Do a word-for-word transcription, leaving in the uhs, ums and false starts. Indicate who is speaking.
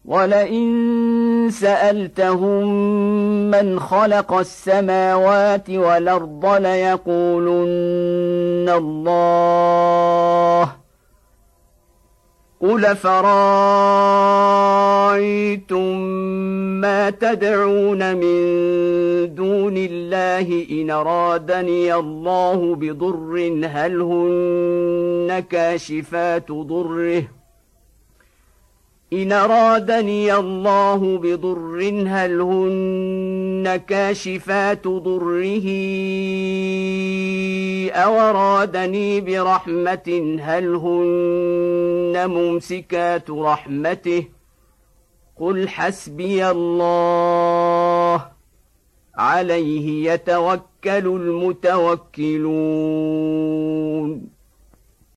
Speaker 1: ولئن سألتهم من خلق السماوات والأرض ليقولن الله قل فرأيتم ما تدعون من دون الله إن أرادني الله بضر هل هن كاشفات ضره إن أرادني الله بضر هل هن كاشفات ضره أو أرادني برحمة هل هن ممسكات رحمته قل حسبي الله عليه يتوكل المتوكلون